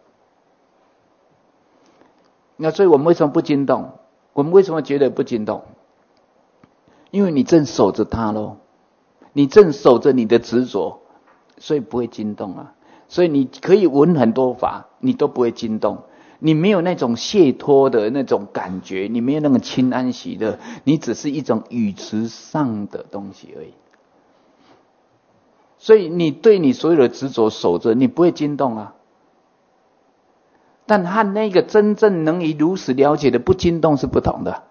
那所以我们为什么不惊动？我们为什么觉得不惊动？因为你正守着它咯，你正守着你的执着，所以不会惊动啊。所以你可以闻很多法，你都不会惊动。你没有那种解脱的那种感觉，你没有那种清安喜乐，你只是一种语词上的东西而已。所以你对你所有的执着守着，你不会惊动啊。但和那个真正能以如实了解的不惊动是不同的。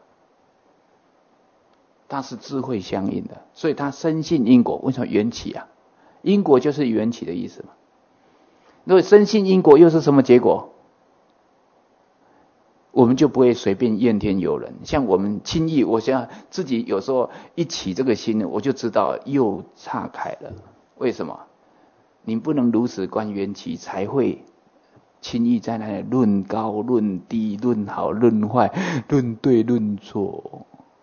它是智慧相应的，所以它深信因果。为什么缘起啊？因果就是缘起的意思嘛。如果深信因果又是什么结果？我们就不会随便怨天尤人。像我们轻易，我想自己有时候一起这个心，我就知道又岔开了。为什么？你不能如此观缘起，才会轻易在那里论高论低，论好论坏，论对论错。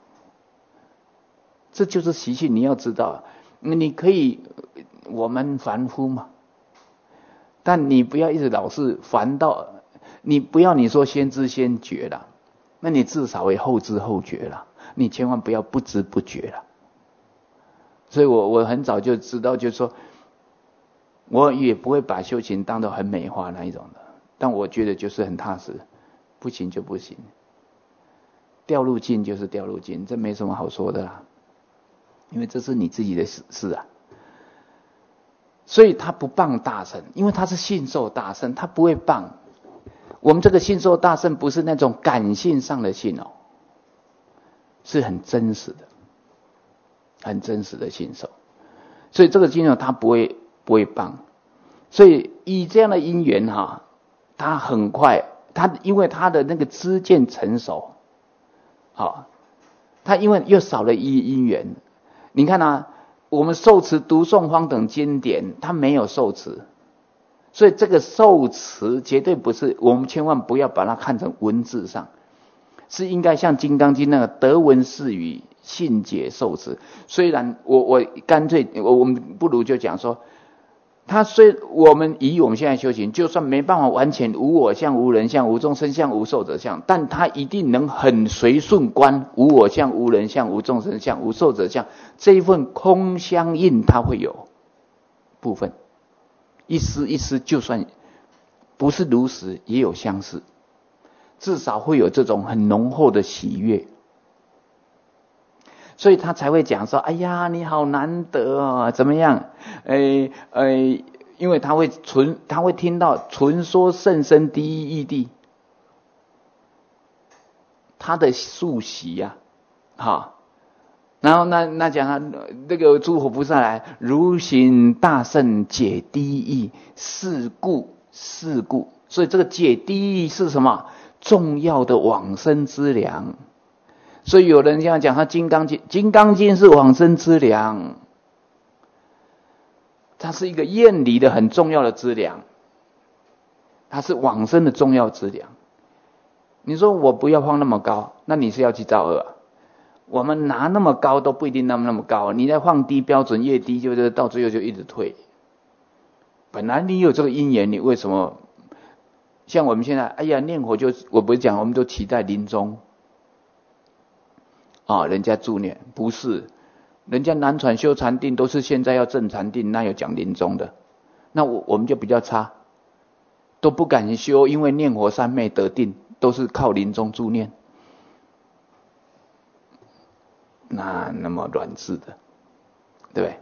这就是习性，你要知道，你可以，我们凡夫嘛，但你不要一直老是烦到，你不要你说先知先觉了，那你至少会后知后觉了，你千万不要不知不觉了。所以我我很早就知道，就是说，我也不会把修行当作很美化那一种的，但我觉得就是很踏实，不行就不行，掉入境就是掉入境，这没什么好说的啦。因为这是你自己的事啊，所以他不谤大乘，因为他是信受大乘，他不会谤。我们这个信受大乘不是那种感性上的信哦，是很真实的，很真实的信受。所以这个经哦，他不会不会谤。所以以这样的因缘哈，他很快，他因为他的那个知见成熟，好，他因为又少了一因缘。你看啊，我们受持读诵方等经典，它没有受持，所以这个受持绝对不是，我们千万不要把它看成文字上，是应该像《金刚经》那个得闻是语，信解受持。虽然我我干脆我我们不如就讲说，他虽我们以我们现在修行，就算没办法完全无我相、无人相、无众生相、无寿者相，但他一定能很随顺观无我相、无人相、无众生相、无寿者相，这一份空相应，他会有部分一丝一丝，就算不是如实，也有相似，至少会有这种很浓厚的喜悦。所以他才会讲说，哎呀，你好难得哦，怎么样？诶诶，因为他会纯，他会听到纯说甚深第一义谛，他的素习呀、啊，哈。然后那那讲他那个诸佛菩萨来，如行大圣解第一义，是故是故。所以这个解第一义是什么？重要的往生之粮。所以有人这样讲，他《金刚经》，《金刚经》是往生之粮，它是一个厌离的很重要的资粮，它是往生的重要资粮。你说我不要放那么高，那你是要去造恶啊？我们拿那么高都不一定那么那么高，你再放低标准越低，就是到最后就一直退。本来你有这个因缘，你为什么像我们现在，哎呀，念佛就我不是讲，我们都期待临终啊，人家助念，不是，人家南传修禅定都是现在要证禅定，那有讲临终的，那我我们就比较差，都不敢修，因为念佛三昧得定，都是靠临终助念，那那么软质的，对不对？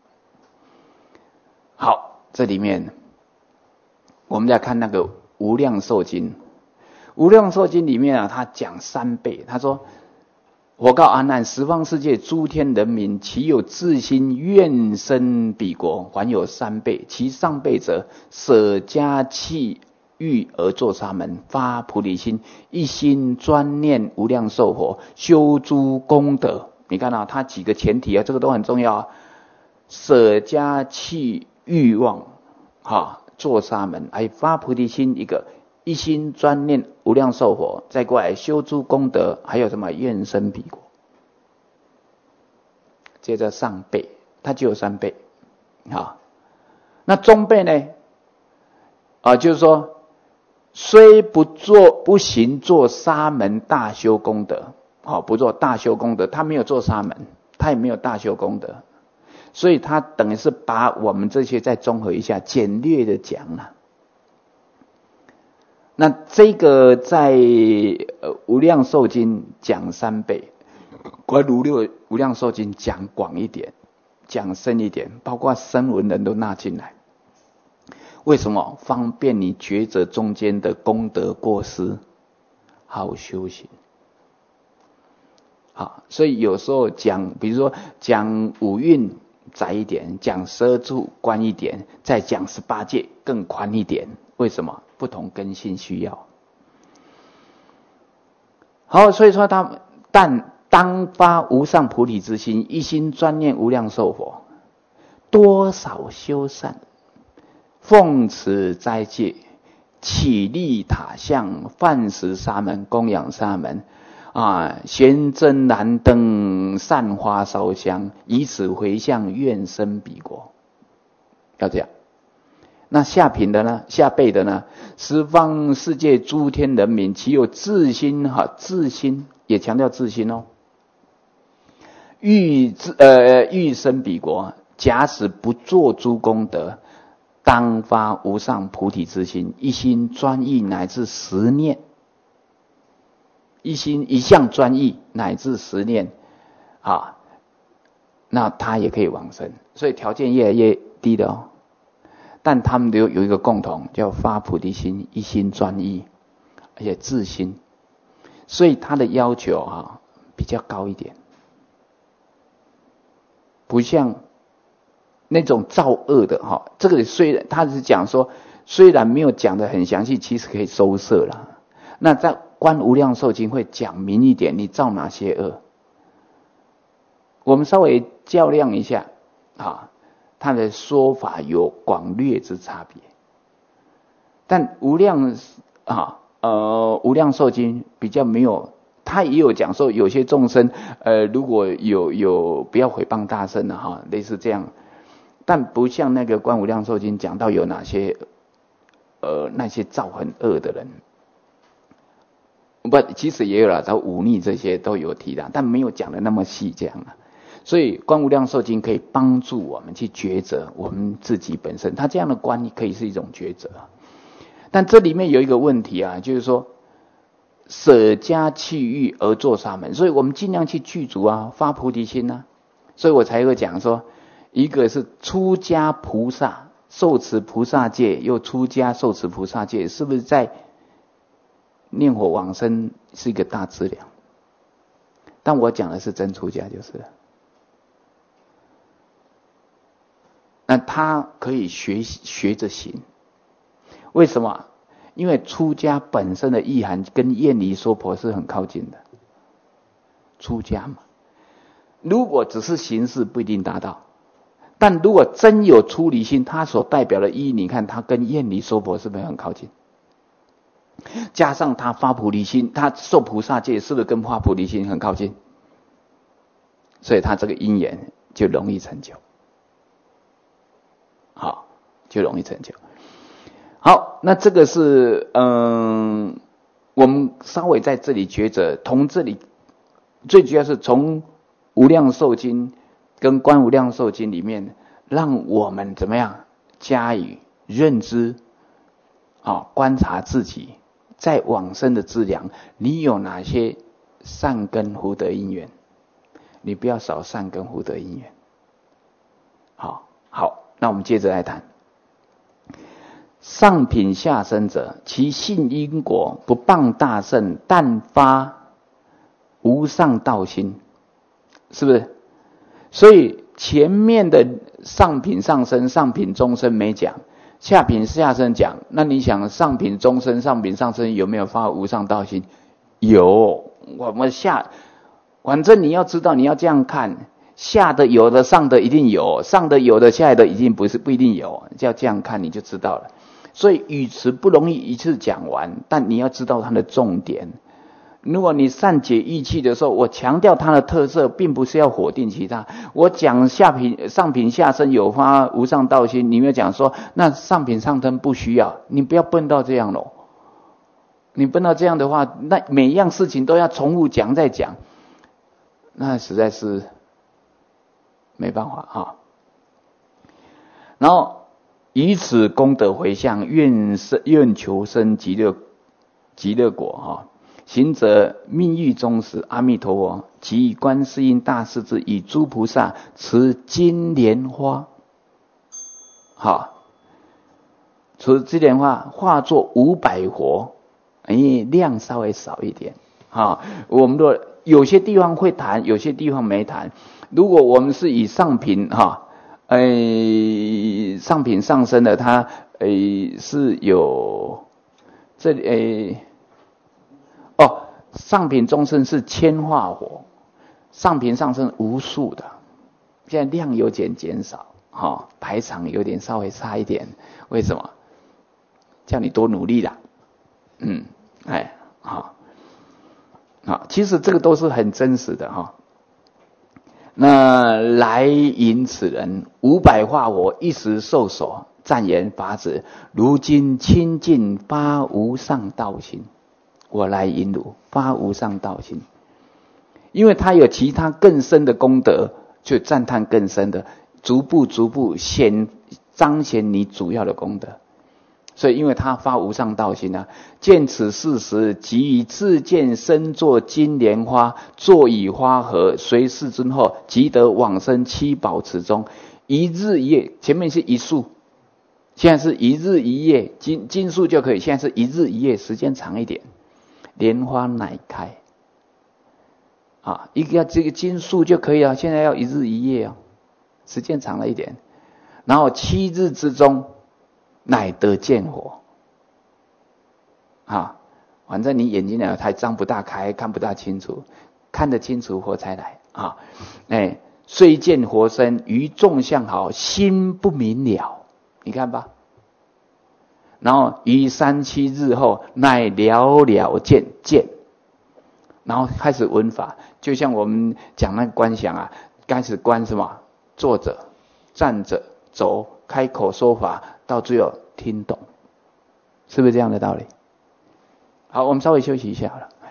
好，这里面我们再看那个无量寿经，无量寿经里面啊，他讲三倍，他说：我告阿难，十方世界诸天人民，其有自心愿生彼国，还有三倍。其上辈者，舍家弃欲而作沙门，发菩提心，一心专念无量寿佛，修诸功德。你看啊，他几个前提啊，这个都很重要啊。舍家弃欲望，哈，作沙门，还发菩提心一个。一心专念无量寿佛，再过来修诸功德，还有什么愿生彼国？接着上辈，它就有三辈，好，那中辈呢？啊，就是说，虽不做不行做沙门大修功德，好，不做大修功德，他没有做沙门，他也没有大修功德，所以他等于是把我们这些再综合一下，简略的讲了。那这个在呃无量寿经讲三倍，观无六无量寿经讲广一点，讲深一点，包括声闻人都纳进来。为什么？方便你抉择中间的功德过失，好修行。好，所以有时候讲，比如说讲五蕴窄一点，讲十二处宽一点，再讲十八界更宽一点。为什么？不同根性需要。好，所以说他但当发无上菩提之心，一心专念无量寿佛，多少修善，奉持斋戒，起立塔像，饭食沙门，供养沙门，啊，悬真燃灯，散花烧香，以此回向愿生彼国。要这样。那下品的呢？下辈的呢？十方世界诸天人民，其有自心哈？自心也强调自心哦。欲自呃欲生彼国，假使不做诸功德，当发无上菩提之心，一心专一乃至十念，一心一向专一乃至十念啊，那他也可以往生。所以条件越来越低的哦。但他们都有一个共同，叫发菩提心，一心专一，而且自心，所以他的要求啊比较高一点，不像那种造恶的哈。这个虽然他是讲说，虽然没有讲得很详细，其实可以收摄了。那在观无量寿经会讲明一点，你造哪些恶，我们稍微较量一下啊。他的说法有广略之差别，但无量啊呃无量寿经比较没有，他也有讲说有些众生呃如果有有不要毁谤大圣了哈，类似这样，但不像那个观无量寿经讲到有哪些呃那些造很恶的人，不其实也有了，找忤逆这些都有提到，但没有讲的那么细这样啊。所以观无量寿经可以帮助我们去抉择我们自己本身，他这样的观可以是一种抉择。但这里面有一个问题啊，就是说舍家弃欲而作沙门，所以我们尽量去具足啊，发菩提心啊。所以我才会讲说，一个是出家菩萨受持菩萨戒，又出家受持菩萨戒，是不是在念佛往生是一个大资粮？但我讲的是真出家就是了。那他可以学学着行，为什么？因为出家本身的意涵跟厌离娑婆是很靠近的。出家嘛，如果只是形式不一定达到，但如果真有出离心，它所代表的意义，你看它跟厌离娑婆是不是很靠近？加上他发菩提心，他受菩萨戒，是不是跟发菩提心很靠近？所以他这个因缘就容易成就。好，就容易成就。 好，那这个是嗯，我们稍微在这里觉着，从这里最主要是从无量寿经跟观无量寿经里面，让我们怎么样加以认知啊，观察自己在往生的资粮，你有哪些善根福德因缘？你不要少善根福德因缘。好，好，那我们接着来谈。上品下生者，其信因果不谤大圣，但发无上道心，是不是？所以前面的上品上生、上品中生没讲，下品下生讲。那你想上品中生、上品上生有没有发无上道心？有。我们下，反正你要知道，你要这样看，下的有的，上的一定有，上的有的，下的一定不是不一定有，就要这样看你就知道了。所以语词不容易一次讲完，但你要知道它的重点。如果你善解义气的时候，我强调它的特色，并不是要否定其他。我讲下品上品下生有发无上道心，你没有讲说那上品上生不需要，你不要笨到这样咯。你笨到这样的话，那每一样事情都要重复讲再讲，那实在是没办法啊。然后以此功德回向，愿生愿求生极乐极乐国啊！行者命欲终时，阿弥陀佛即以观世音大势至，以诸菩萨持金莲花，好，持金莲花化作五百佛，哎，量稍微少一点啊。我们的有些地方会谈，有些地方没谈。如果我们是以上品哈。诶，上品上升的，它诶是有这里诶哦，上品中生是千化火，上品上升无数的，现在量有点减少，哈、哦，排场有点稍微差一点，为什么？叫你多努力啦，嗯，哎，好，好，其实这个都是很真实的哈。哦那来引此人五百化火一时受所，赞言法子，如今清净发无上道心。我来引汝发无上道心，因为他有其他更深的功德，就赞叹更深的，逐步逐步显彰显你主要的功德。所以因为他发无上道心啊，见此事实，即以自见身作金莲花，坐以花盒，随世尊后，即得往生七宝池中，一日一夜。前面是一树，现在是一日一夜，金金树就可以，现在是一日一夜，时间长一点。莲花乃开啊，一个这个金树就可以了，现在要一日一夜啊，时间长了一点。然后七日之中，乃得见火啊！反正你眼睛呢还张不大开，看不大清楚，看得清楚火才来啊！哎，虽见佛身，于众相好，心不明了。你看吧。然后于三七日后，乃了了见见，然后开始闻法，就像我们讲那个观想啊，开始观什么？坐着、站着、走，开口说法。到最后听懂，是不是这样的道理？好，我们稍微休息一下好了。